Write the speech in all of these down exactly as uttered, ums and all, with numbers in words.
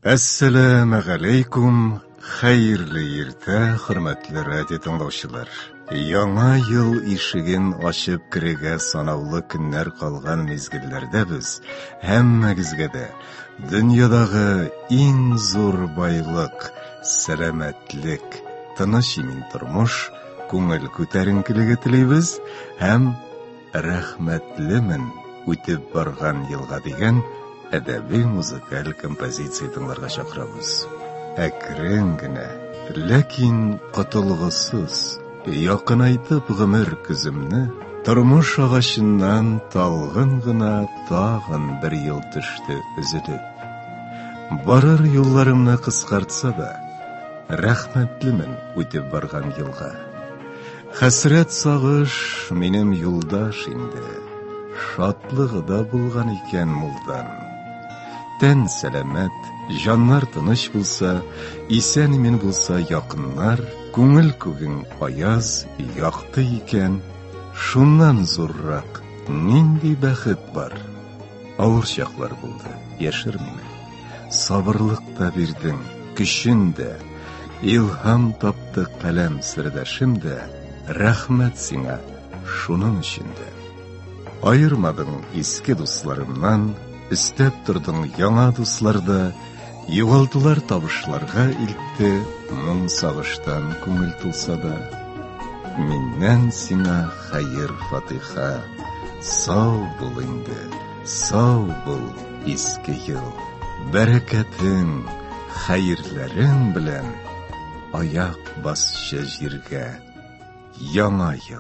Assalamu alaikum, xayrli erta, hurmatli radio tinglovchilar. Яңа ел ишеген ачып кирегә санаулы көннәр калган мизгелләрдә без һәммәгезгә дә дөньядагы иң зур байлык, сәламәтлек, тыныч имин тормыш, күңел күтәренкелеге телибез һәм рәхмәтлемен үтеп барган елга дигән әдәби музыкаль композиция тыңларга чакырабыз. Әкрен генә, ләкин котылгысыз якынайтып гомер күземне, тормыш агачыннан талгын гына тагын бер ел төште өзелеп. Барыр юлларымны кыскартса да, рәхмәтлемен үтеп барган елга. Хәсрәт сагыш минем юлдаш инде, шатлыгы да булган икән мулдан. Тән сәламәт, жаннар тыныч булса, исән имин булса якыннар, күңел күгең аяз, якты икән, шуннан зуррак нинди бәхет бар. Авыр чаклар булды, яшермим. Сабырлык та бирдең, көчен дә, илһам тапты каләм сердәшем дә, рәхмәт сиңа шуның өчен дә. Айырмадың иске дусларымнан, истәп тордың яңа дусларда, югалтылар табышларга илтте, моң сагыштан күңел тулса да. Миннән сиңа хәер фатиха, сау бул инде, сау бул иске ел. Бәрәкәтең, хәерләрең белән аяк басчы җиргә яңа ел.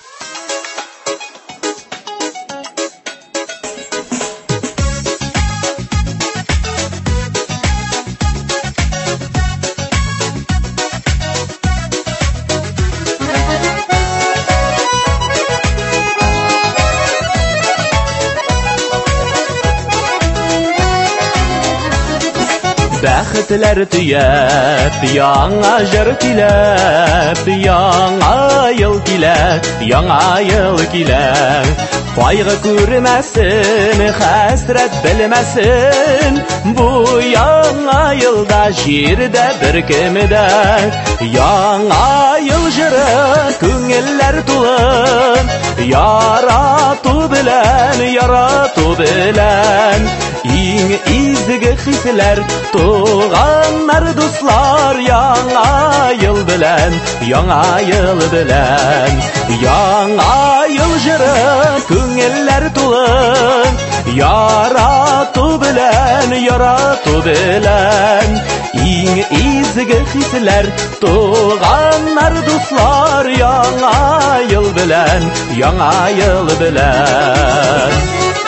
Бәхетләр төяп, яңа җыр килә, яңа ел килә, яңа ел килә. Кайгы күрмәсен, хәсрәт белмәсен, бу яңа елда җирдә беркем дә. Яңа ел җыры күңелләр тулы, ярату белән, ярату белән. Иң изге хисләр, туганнар, дуслар, яңа ел белән, яңа ел белән. Яңа ел җыры күңелләр тулы, ярату белән, ярату белән. Иң изге хисләр, туганнар, дуслар, яңа ел белән, яңа ел белән.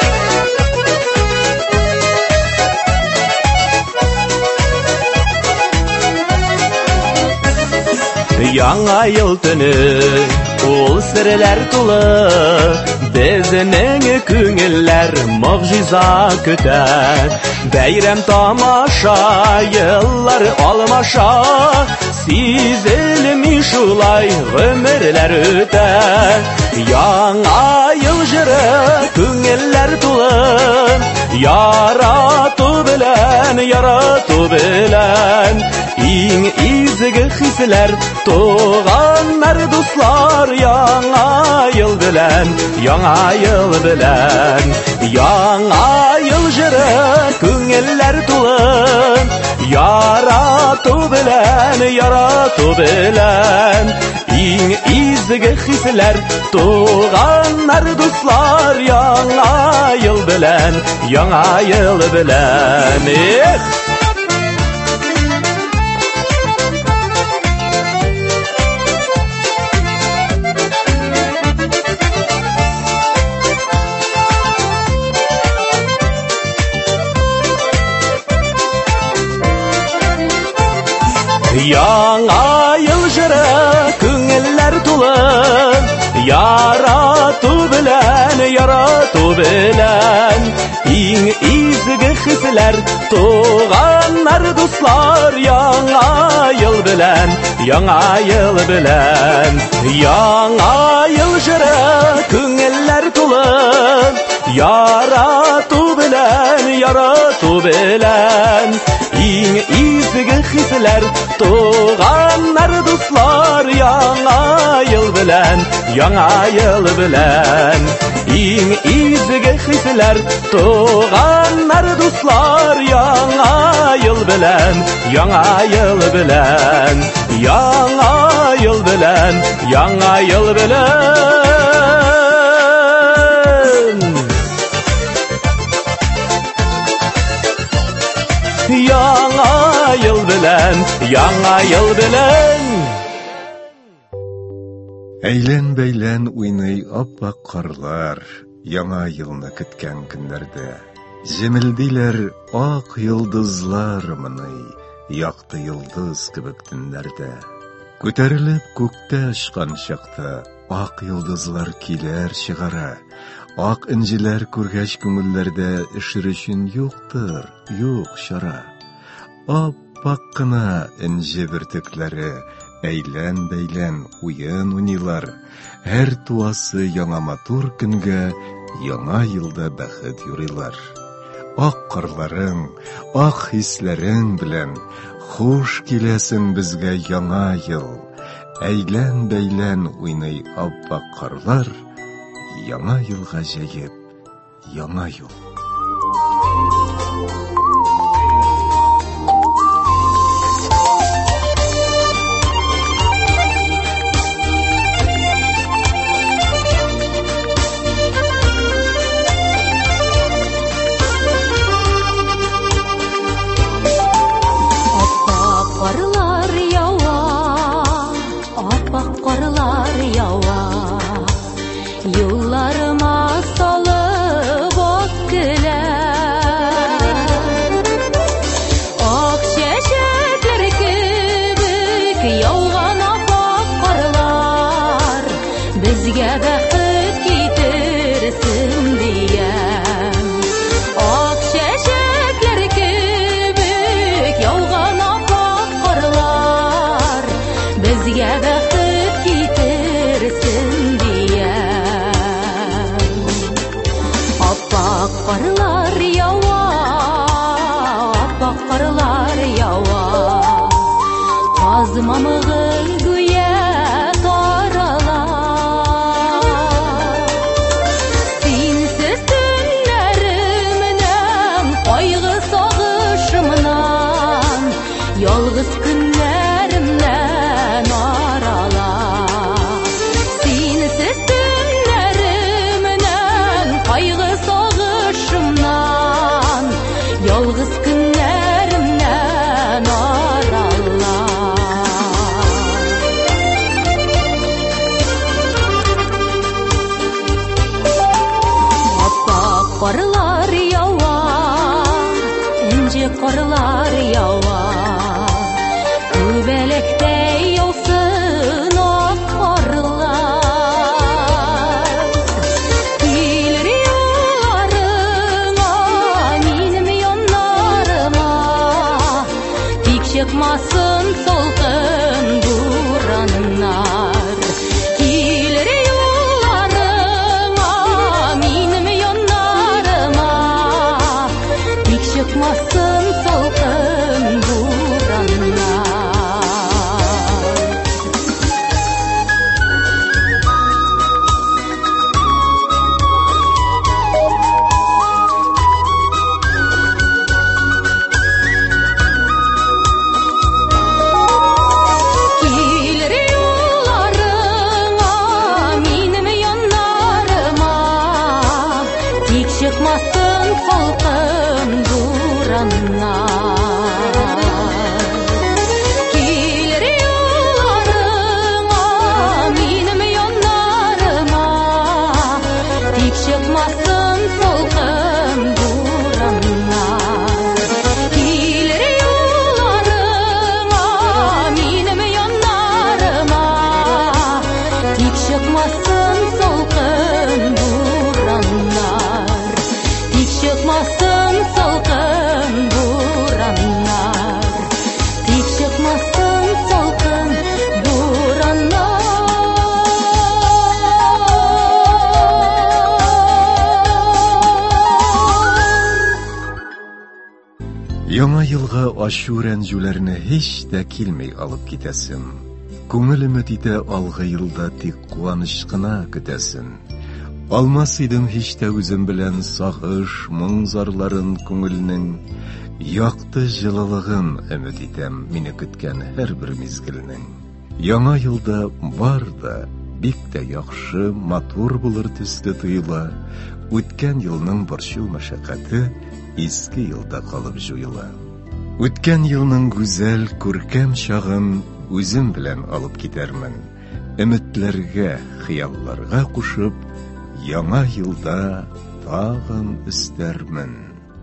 Яңа ел төне, ул серләр тулы, безнең күңелләр могҗиза көтә. Бәйрәм тамаша, еллар алмаша, сизелми шулай гомерләр үтә. Яңа ел җыры күңелләр тулы, ярату белән, ярату белән. Иң изге хисләр, туганнар, дуслар, яңа ел белән, яңа ел белән. Яңа ел җыры күңелләр тулы, ярату белән, ярату белән. Иң изге хисләр, туганнар, дуслар, яңа ел белән, яңа ел белән. Яңа ел җыры күңелләр тулы, ярату белән, ярату белән. Иң изге хисләр, туганнар, дуслар, яңа ел белән, яңа ел белән. Яңа ел җыры күңелләр тулы, ярату белән, ярату белән. Иң hisler Tuğanlar dostlar Yana yıl bilen Yana yıl bilen İng izge hisler Tuğanlar dostlar Yana yıl bilen Yana yıl bilen Yana yıl bilen Yana yıl bilen Яңа yıl bilen, яңа yıl bilen. Әйлән бәйлән уйный аппак карлар, яңа елны көткән көннәрдә. Җемелдиләр ак йолдызлар мыный, якты йолдыз кебек төннәрдә. Күтәрелеп күктә очкан чакта, ак йолдызлар киләр чыгара. Ак инҗеләр күргәч күңелләрдә эшер өчен юктыр, юк чара. Аппак кына инҗе бөртекләре әйлән-бәйлән уен уйныйлар. Һәр туасы яңа матур көнгә, яңа елда бәхет юрыйлар. Ак карларың, ак хисләрең белән хуш киләсең безгә яңа ел. Әйлән-бәйлән уйный аппак карлар. Яңа ел гаҗәеп, яңа ел. Аппак карлар ява, аппак карлар ява. Yıllarıma salıp ak güler Ak çiçekler kibik yağan appak karlar Bizge bәхет getirsin diyem Ak çiçekler kibik yağan appak karlar Bizge bәхет getirsin Appak karlar yawa, appak karlar yawa Kazmamığın güye taralar Sinsiz günlerimden, kaygı sağışımdan Yalğız günlerimden aralar Sinsiz günlerimden, kaygı sağışımdan Yalğız günlerimden aralar Appak karlar yawa, ince karlar yawa Göbelekte yolsun ak karlar Gelir yollarına, minim yanlarıma Tik çıkmasın solkın buranlar Gelir yollarına, minim yanlarıma Tik çıkmasın solkın buranlar Алга ачу рәнҗүләрне һич тә килми алып китәсем. Күңел өмет итә алгы елда тик куаныч кына көтәсен. Алмас идем һич тә үзем белән сагыш, моң зарларын күңелнең. Якты җылылыгын өмет итәм мине көткән һәрбер мизгелнең. Яңа елда бар да бик тә яхшы, матур булыр төсле тоела. Үткән елның борчу мәшәкате иске елда калып җуела. Үткән елның гүзәл күркәм чагын үзем белән алып китәрмен. Өметләргә, хыялларга кушып, яңа елда тагын өстәрмен.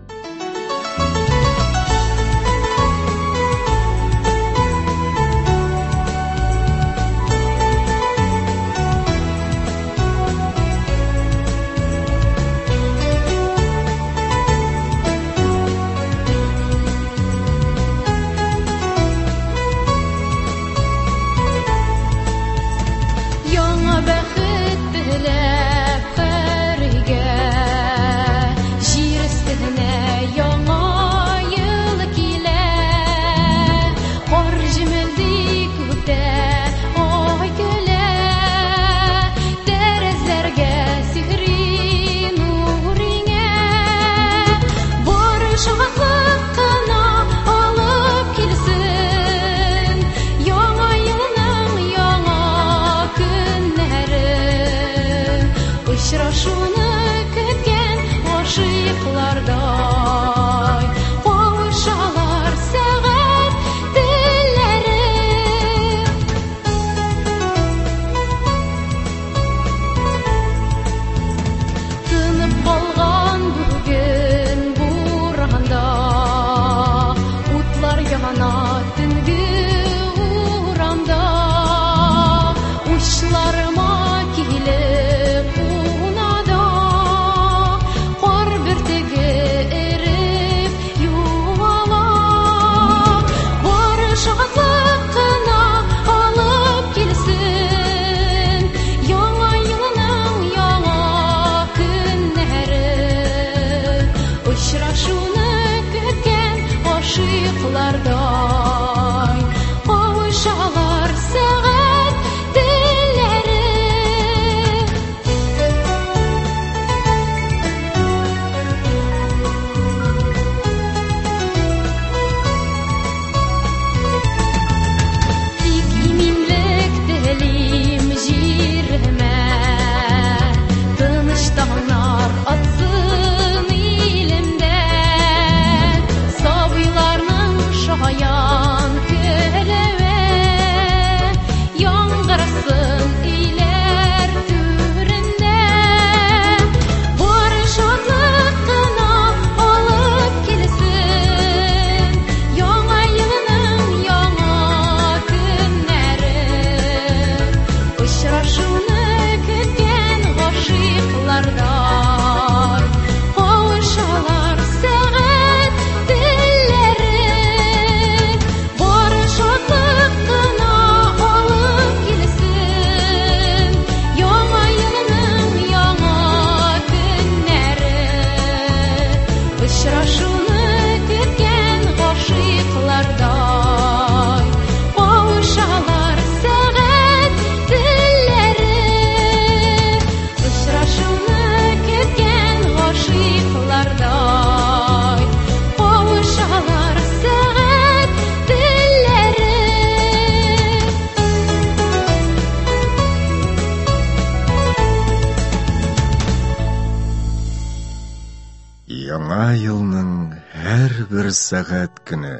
Яңа елның һәр бер сәгать көне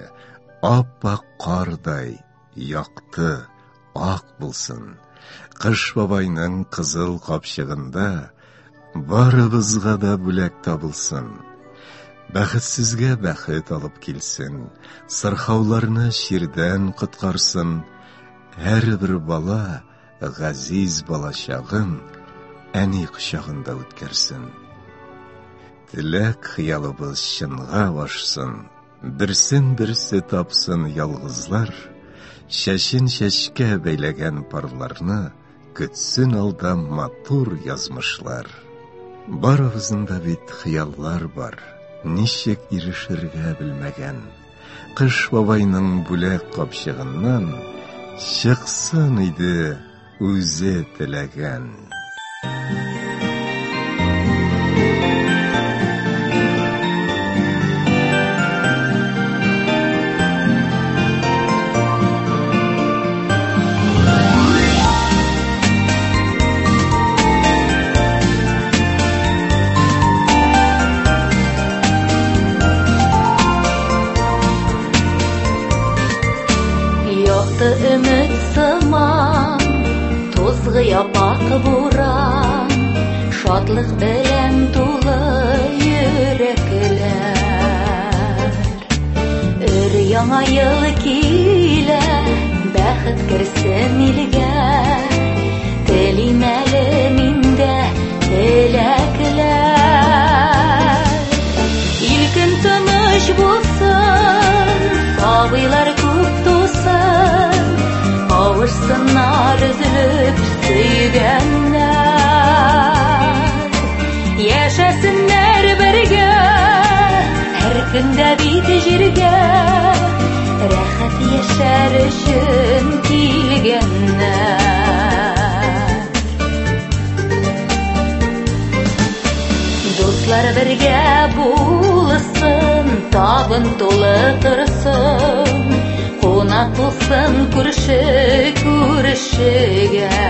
ап-ак кардай, якты, ак булсын. Кыш бабайның кызыл капчыгында барыбызга да бүләк табылсын. Бәхетсезгә бәхет алып килсен, сырхауларны ширдән коткарсын. Һәр бер бала газиз балачагын әни кочагында үткәрсен. Теләк хыялыбыз чынга ашсын, берсен-берсе тапсын ялгызлар, чәчен чәчкә бәйләгән парларны көтсен алда матур язмышлар. Барыбызның да бит хыяллар бар, ничек ирешергә белмәгән. Кыш бабайның бүләк капчыгыннан чыксын иде үзе теләгән. Ümit sıman, tozgı yapak buran, şadlık belem dolu yürekler. Ür yana yıl kile, bәхет kirsin ilge, telim eliminde telekler. İlkin tanış bulsun, sabıylar küp tutsun, kavuşsunlar üzülüp süygenler. Yaşasınlar birge, her günde bir jirge, rahat yaşar üçün kilgenler. Dostlar birge bulsun, tabın dolu tırsın, konak bulsun kurşı kurşıga.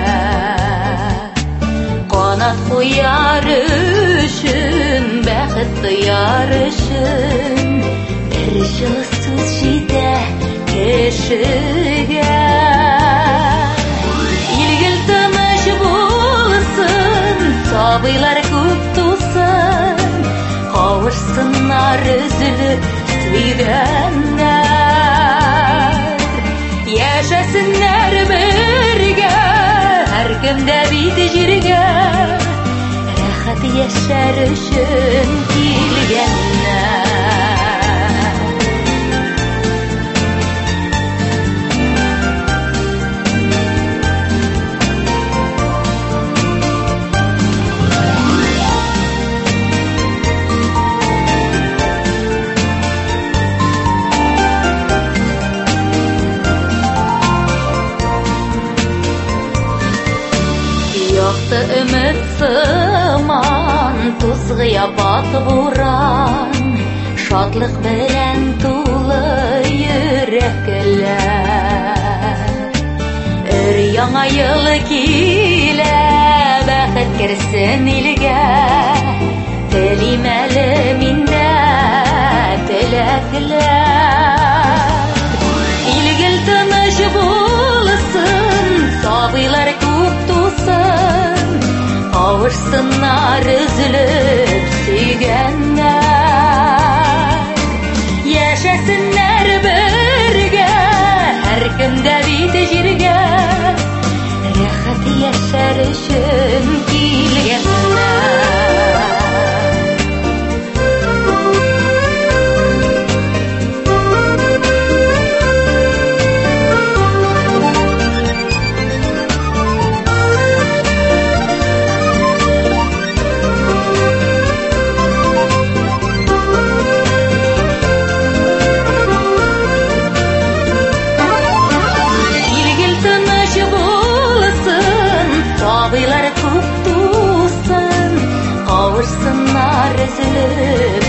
Kanat koyar üçün, bәхет duyar üçün, bir жылы söz jide kişiga. İlgil tanış bulsun, sabıylar küp tutsun, kavuşsunlar üzülüp süygenler. Yaşasınlar birge, her kimde bir jirge, rahat yaşar üçün kilgenler. Yaktı ümit sıman, tuzgı yapak buran, şadlık bilen dolu yürekler. Ür yana yıl kile, bәхет kirsin ilge, telim eliminde telekler. İlgil tanış bulsun, sabıylar küp tutsun, kavuşsunlar üzülüp süygenler. Yaşasınlar birge, her günde bir jirge, rahat yaşar üçün kilgenler. Sabıylar küp tutsun, kavuşsunlar üzülüp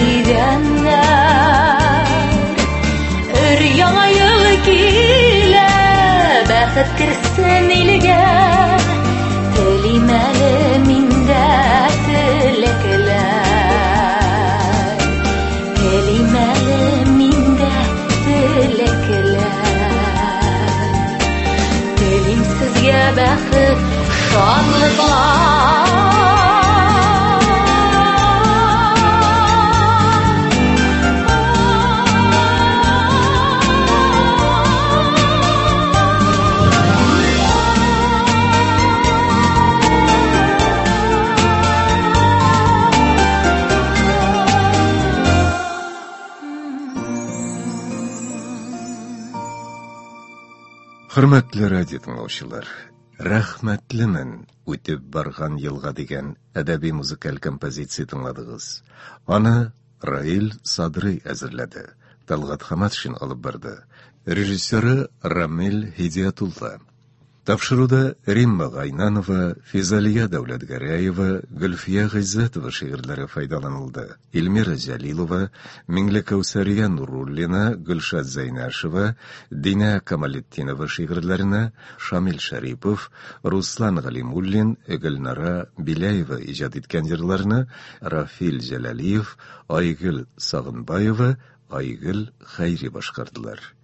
süygenler. Ür yana yıl kile, bәхет kirsin ilge, telim eliminde telekler. Telim eliminde telekler. Telim sizge bәхет, şanlıklar. Hürmetli радио тыңлаучылар, рәхмәтлемен үтеп барган елга дигән әдәби музыкаль композиция тыңладыгыз. Аны Раил Садрый әзерләде. Талгат Хаматшин алып барды. Режиссеры Рамил Хидиятулла. Тапшыруда Римма Гайнанова, Физалия Дәүләтгәрәева, Гөлфия Гыйззәтова шигырьләре файдаланылды. Илмира Җәлилова, Миңле Кәүсәрия Нуруллина, Гөлшат Зәйнәшева, Динә Камалетдинова шигырьләренә Шамил Шәрипов, Руслан Галимуллин, Гөлнара Биляева иҗат иткән җырларны Рафил Җәләлиев, Айгөл Сагынбаева, Айгөл Хәйри башкардылар.